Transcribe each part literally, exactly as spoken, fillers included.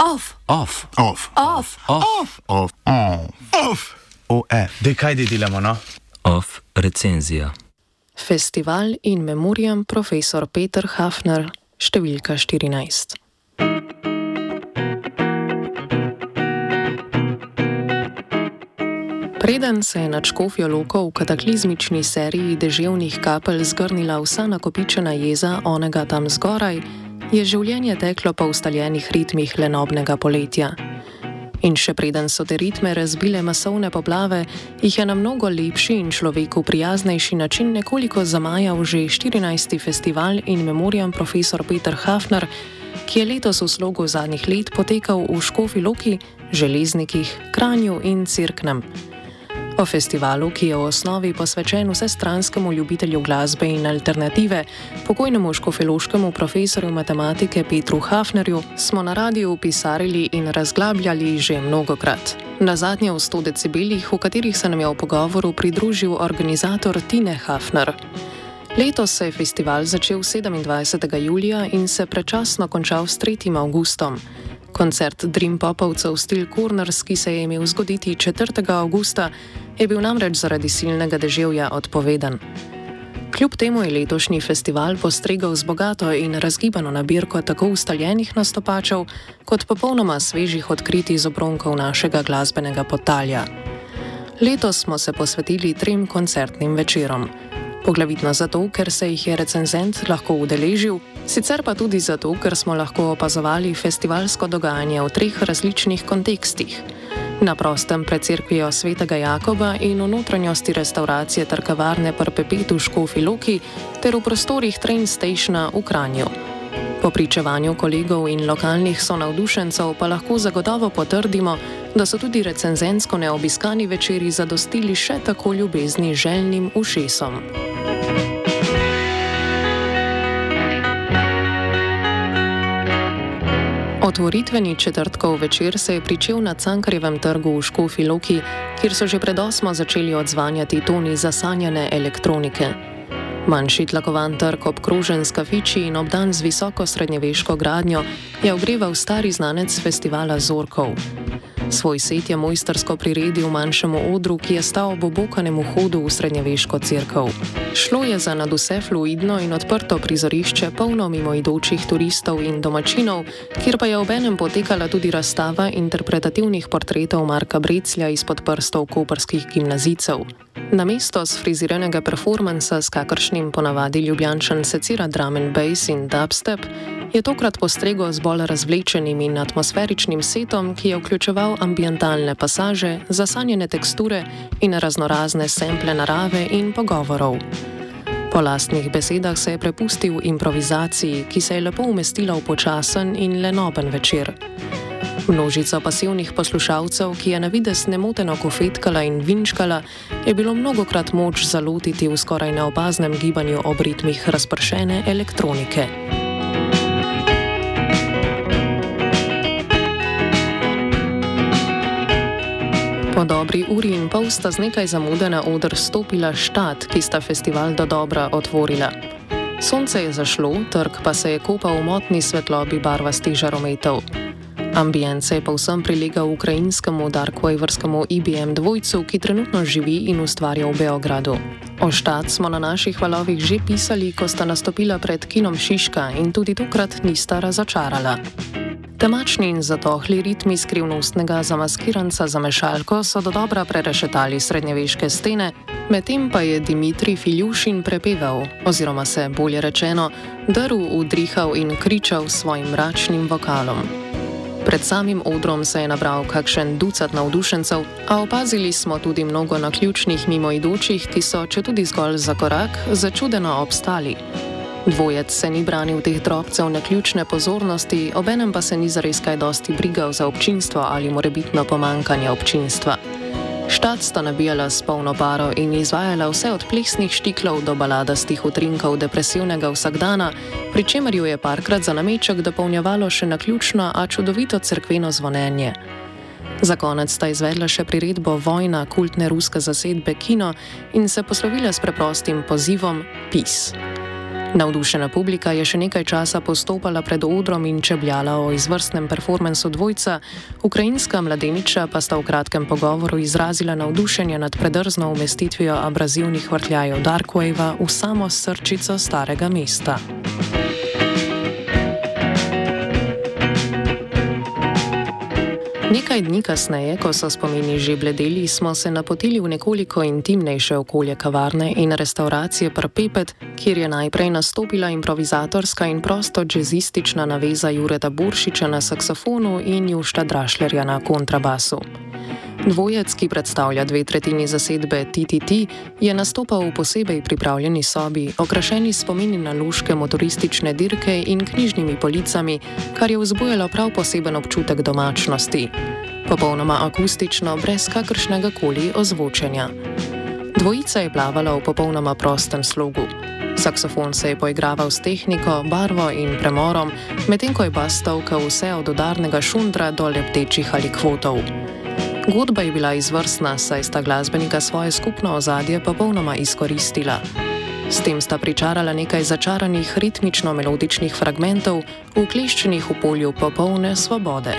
Off. Off. Off. Off. Off. Off. Off. Off. O, e. Dej, kaj di delamo, no? Off recenzija. Festival in memoriam profesor Peter Hafner, številka štirinajst. Preden se je nad Škofjo Loko v kataklizmični seriji deževnih kapelj zgrnila vsa nakopičena jeza onega tam zgoraj, je življenje teklo po ustaljenih ritmih lenobnega poletja. In še preden so te ritme razbile masovne poplave, jih je na mnogo lepši in človeku prijaznejši način nekoliko zamajal že štirinajsti festival in memoriam profesor Peter Hafner, ki je letos v slogu zadnjih let potekal v Škofji Loki, Železnikih, Kranju in Cerknem. O festivalu, ki je v osnovi posvečen vsestranskemu ljubitelju glasbe in alternative, pokojnemu škofjeloškemu profesorju matematike Petru Hafnerju, smo na radiju pisarili in razglabljali že mnogokrat. Nazadnje v sto decibelih, v katerih se nam je v pogovoru pridružil organizator Tine Hafner. Letos se je festival začel sedemindvajsetega julija in se predčasno končal s tretjim avgustom. Koncert Dream Popovcev Steel Corners, ki se je imel zgoditi četrtega avgusta, je bil namreč zaradi silnega deževja odpovedan. Kljub temu je letošnji festival postregel z bogato in razgibano nabirko tako ustaljenih nastopačev, kot popolnoma svežih odkritij z obronkov našega glasbenega potalja. Letos smo se posvetili trem koncertnim večerom. Poglavitno zato, ker se jih je recenzent lahko udeležil, sicer pa tudi zato, ker smo lahko opazovali festivalsko dogajanje v treh različnih kontekstih. Na prostem pred cerkvijo Svetega Jakoba in v notranjosti restauracije ter kavarne Perpepet v Škofji Loki ter v prostorih Train Stationa v Kranju. Po pričevanju kolegov in lokalnih sonavdušencev pa lahko zagotovo potrdimo, da so tudi recenzentsko neobiskani večeri zadostili še tako ljubezni željnim ušesom. Otvoritveni četrtkov večer se je pričel na Cankarjevem trgu v Škofji Loki, kjer so že pred osmo začeli odzvanjati toni zasanjane elektronike. Manjši tlakovan trg, obkrožen s kafiči in obdan z visoko srednjeveško gradnjo, je ogreval stari znanec festivala Zorkov. Svoj set je mojstrsko priredil manjšemu odru, ki je stal ob obokanem vhodu v srednjeveško cerkev. Šlo je za nadvse fluidno in odprto prizorišče, polno mimoidočih turistov in domačinov, kjer pa je obenem potekala tudi razstava interpretativnih portretov Marka Breclja izpod prstov koprskih gimnazijcev. Namesto sfriziranega performansa, s kakršnim ponavadi Ljubljančan secira drum and bass in dubstep, je tokrat postregel z bolj razvlečenim in atmosferičnim setom, ki je vključeval ambientalne pasaže, zasanjene teksture in raznorazne sample narave in pogovorov. Po lastnih besedah se je prepustil improvizaciji, ki se je lepo umestila v počasen in lenoben večer. Množico pasivnih poslušalcev, ki je na videz nemoteno kofetkala in vinčkala, je bilo mnogokrat moč zalotiti v skoraj neopaznem gibanju ob ritmih razpršene elektronike. Po dobri uri in pol sta z nekaj zamude na oder stopila Štat, ki sta festival dodobra otvorila. Sonce je zašlo, trg pa se je kopal v motni svetlobi barvastih žarometov. Ambient se je povsem prilegal ukrajinskemu darkwaverskemu I B M dvojcu, ki trenutno živi in ustvarja v Beogradu. O Štat smo na naših valovih že pisali, ko sta nastopila pred kinom Šiška in tudi tokrat nista razočarala. Temačni in zatohli ritmi skrivnostnega zamaskiranca za mešalko so dodobra prerešetali srednjeveške stene, medtem pa je Dimitrij Filjušin prepeval, oziroma se, bolje rečeno, drl, udrihal in kričal svojim mračnim vokalom. Pred samim odrom se je nabral kakšen ducat navdušencev, a opazili smo tudi mnogo naključnih mimoidočih, ki so, četudi zgolj za korak, začudeno obstali. Dvojec se ni branil teh drobcev naključne pozornosti, obenem pa se ni zares kaj dosti brigal za občinstvo ali morebitno pomankanje občinstva. Štat sta nabijala s polno paro in izvajala vse od plesnih štiklov do baladastih utrinkov depresivnega vsakdana, pri čemer jo je parkrat za nameček dopolnjevalo še naključno, a čudovito cerkveno zvonenje. Za konec sta izvedla še priredbo Vojna kultne ruske zasedbe Kino in se poslovila s preprostim pozivom Peace. Navdušena publika je še nekaj časa postopala pred odrom in čebljala o izvrstnem performansu dvojca, ukrajinska mladeniča pa sta v kratkem pogovoru izrazila navdušenje nad predrzno umestitvijo abrazivnih vrtljajev Darkwava v samo srčico starega mesta. Nekaj dni kasneje, ko so spomini že bledeli, smo se napotili v nekoliko intimnejše okolje kavarne in restauracije Prpepet, kjer je najprej nastopila improvizatorska in prosto džezistična naveza Jureta Buršiča na saksofonu in Jušta Drašlerja na kontrabasu. Dvojec, ki predstavlja dve tretjini zasedbe T T T, je nastopal v posebej pripravljeni sobi, okrašeni spomini na luške motoristične dirke in knjižnimi policami, kar je vzbujalo prav poseben občutek domačnosti. Popolnoma akustično, brez kakršnega koli ozvočenja. Dvojica je plavala v popolnoma prostem slogu. Saksofon se je poigraval s tehniko, barvo in premorom, medtem ko je bas tolkal vse od udarnega šundra do lebdečih ali kvotov. Godba je bila izvrstna, saj sta glasbenika svoje skupno ozadje popolnoma izkoristila. S tem sta pričarala nekaj začaranih ritmično-melodičnih fragmentov, ukleščenih v polju popolne svobode.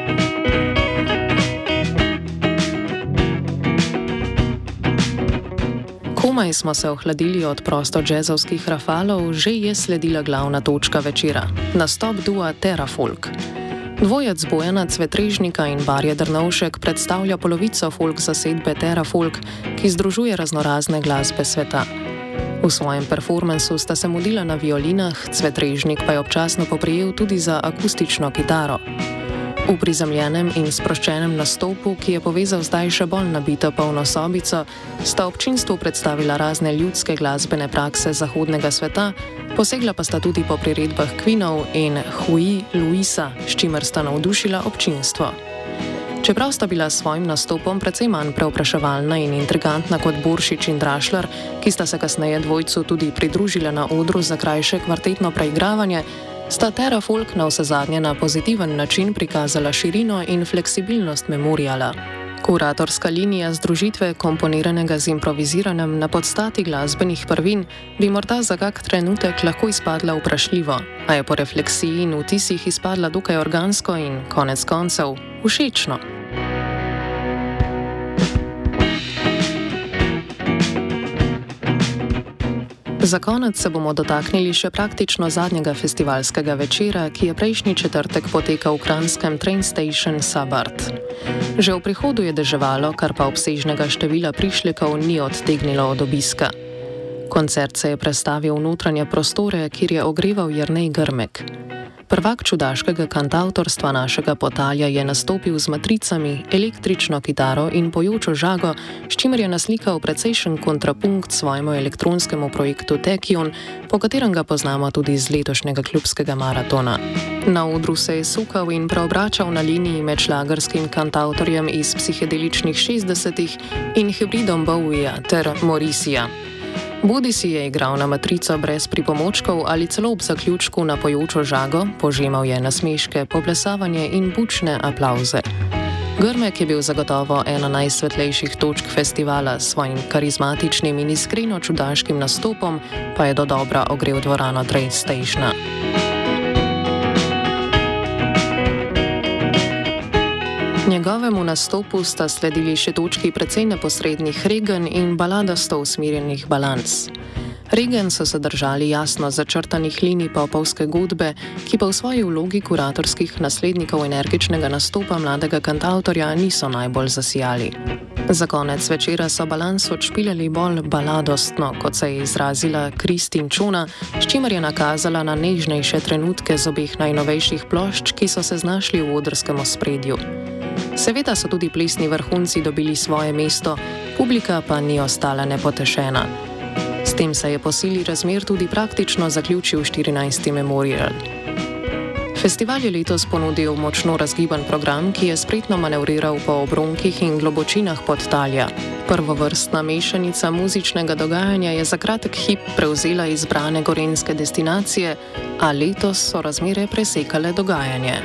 Komaj smo se ohladili od prosto džezovskih rafalov, že je sledila glavna točka večera – nastop dua Terrafolk. Dvojec Bojana Cvetrežnika in Barje Drnovšek predstavlja polovico folk zasedbe Terrafolk, ki združuje raznorazne glasbe sveta. V svojem performansu sta se mudila na violinah, Cvetrežnik pa je občasno poprijel tudi za akustično kitaro. V prizemljenem in sproščenem nastopu, ki je povezal zdaj še bolj nabito polno sobico, sta občinstvu predstavila razne ljudske glasbene prakse zahodnega sveta, posegla pa sta tudi po priredbah Queenov in Huey Luisa, s čimer sta navdušila občinstvo. Čeprav sta bila s svojim nastopom precej manj preopraševalna in intrigantna kot Buršič in Drašler, ki sta se kasneje dvojcu tudi pridružila na odru za krajše kvartetno preigravanje, sta Terrafolk na vsezadnje na pozitiven način prikazala širino in fleksibilnost memoriala. Kuratorska linija združitve, komponiranega z improviziranem na podstati glasbenih prvin, bi morda za kak trenutek lahko izpadla vprašljivo, a je po refleksiji in vtisih izpadla dokaj organsko in, konec koncev, všečno. Za konec se bomo dotaknili še praktično zadnjega festivalskega večera, ki je prejšnji četrtek potekal v kranjskem Train Station Sabart. Že v prihodu je deževalo, kar pa obsežnega števila prišlekov ni odtegnilo od obiska. Koncert se je prestavil v notranje prostore, kjer je ogreval Jernej Grmek. Prvak čudaškega kantavtorstva našega Potalja je nastopil z matricami, električno kitaro in pojočo žago, s čimer je naslikal precejšen kontrapunkt svojemu elektronskemu projektu Tekion, po katerem ga poznamo tudi iz letošnjega klubskega maratona. Na odru se je sukal in preobračal na liniji med šlagerskim kantavtorjem iz psihedeličnih šestdesetih in hibridom Bowieja ter Morrisija. Bodisi je igral na matrico brez pripomočkov ali celo ob zaključku na pojočo žago, požemal je nasmeške, poplesavanje in bučne aplavze. Grmek je bil zagotovo ena najsvetlejših točk festivala, s svojim karizmatičnim in iskreno čudaškim nastopom pa je dodobra ogrel dvorano Train Stationa. Njegovemu nastopu sta sledili še točki precej neposrednih Regen in baladasto usmerjenih Balans. Regen so se držali jasno začrtanih linij popovske godbe, ki pa v svoji vlogi kuratorskih naslednikov energičnega nastopa mladega kantavtorja niso najbolj zasijali. Za konec večera so Balans odšpiljali bolj baladostno, kot se je izrazila Kristin Čona, s čimer je nakazala na nežnejše trenutke z obeh najnovejših plošč, ki so se znašli v odrskem ospredju. Seveda so tudi plesni vrhunci dobili svoje mesto, publika pa ni ostala nepotešena. S tem se je po sili razmer tudi praktično zaključil štirinajsti Memorial. Festival je letos ponudil močno razgiban program, ki je spretno manevriral po obronkih in globočinah Podtalja. Prvovrstna mešanica muzičnega dogajanja je za kratek hip prevzela izbrane gorenjske destinacije, a letos so razmere presekale dogajanje.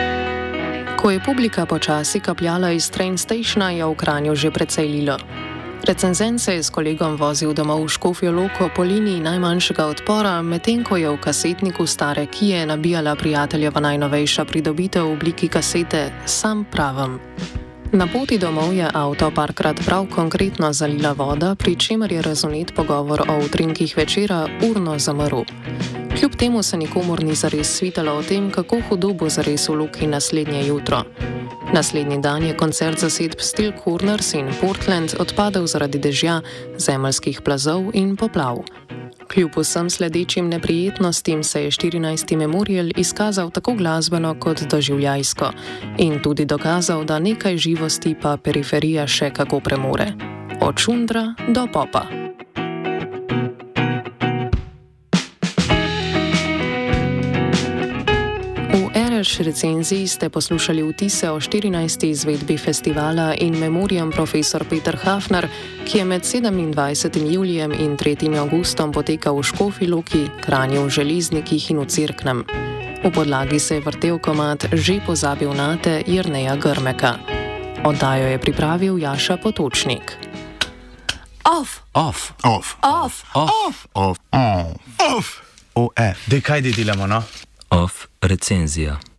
Ko je publika počasi kapljala iz Train Stationa, je v Kranju že precej lilo. Recenzent se je s kolegom vozil domov v Škofjo Loko po liniji najmanjšega odpora, medtem ko je v kasetniku stare Kie nabijala prijateljeva najnovejša pridobitev v obliki kasete Sam pravem. Na poti domov je avto parkrat prav konkretno zalila voda, pri čemer je razunet pogovor o utrinkih večera urno zamrl. Kljub temu se nikomur ni zares svitalo o tem, kako hudo bo zares v Luki naslednje jutro. Naslednji dan je koncert zasedb Steel Corners in Portland odpadel zaradi dežja, zemeljskih plazov in poplav. Kljub vsem sledečim neprijetnostim se je štirinajsti Memorial izkazal tako glasbeno kot doživljajsko in tudi dokazal, da nekaj živosti pa periferija še kako premore. Od šundra do popa. V recenziji ste poslušali vtise o štirinajsti izvedbi festivala in memoriam profesor Peter Hafner, ki je med sedemindvajsetim julijem in tretjim avgustom potekal v Škofji Loki, Kranju, v Železnikih in v Cerknem. V podlagi se je vrtel komad Že pozabil nate Jerneja Grmeka. Oddajo je pripravil Jaša Potočnik. Off. Off. Off. Off. Off. Off. Off. O, e, de kaj delamo, no? Off recenzija.